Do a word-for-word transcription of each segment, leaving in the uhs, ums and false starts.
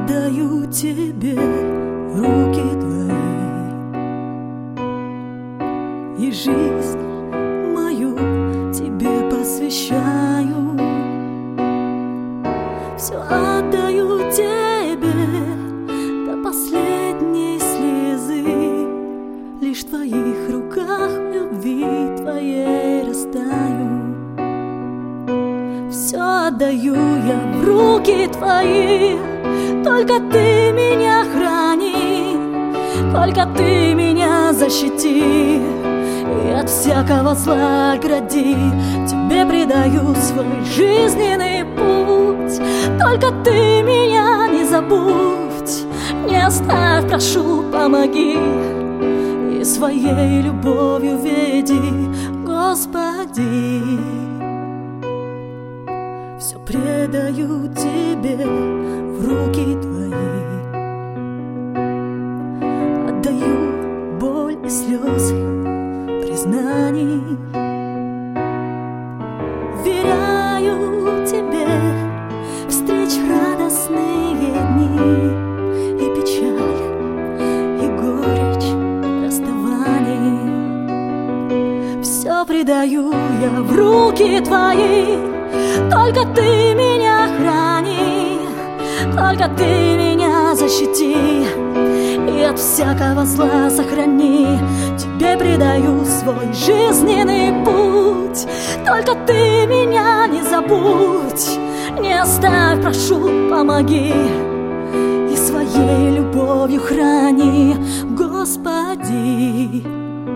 отдаю тебе в руки твои, и жизнь мою тебе посвящаю. Все отдаю тебе до последней слезы, лишь в твоих руках в любви твоей растаю. Все отдаю я в руки твои, только ты меня храни, только ты меня защити и от всякого зла огради. Тебе предаю свой жизненный путь, только ты меня не забудь, не оставь, прошу, помоги и своей любовью веди, Господи. Все предаю тебе в руки твои, отдаю боль и слезы признаний, веряю тебе встреч радостные дни и печаль, и горечь расставаний. Все предаю я в руки твои, только ты меня храни, только ты меня защити и от всякого зла сохрани. Тебе предаю свой жизненный путь, только ты меня не забудь, не оставь, прошу, помоги и своей любовью храни, Господи.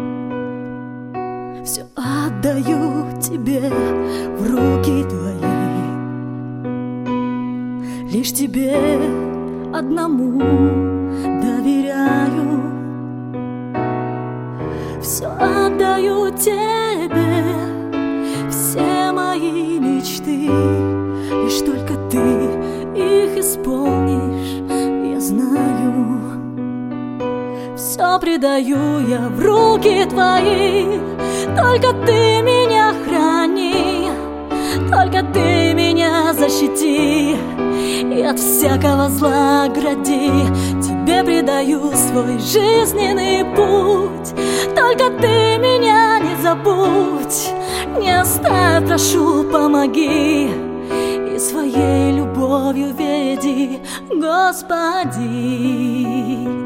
Все отдаю тебе в руки твои, лишь тебе одному доверяю. Все отдаю тебе, все мои мечты, лишь только ты их исполнишь, я знаю. Все предаю я в руки твои, только ты меня храни, только ты меня защити и от всякого зла огради. Тебе предаю свой жизненный путь, только ты меня не забудь, не оставь, прошу, помоги и своей любовью веди, Господи.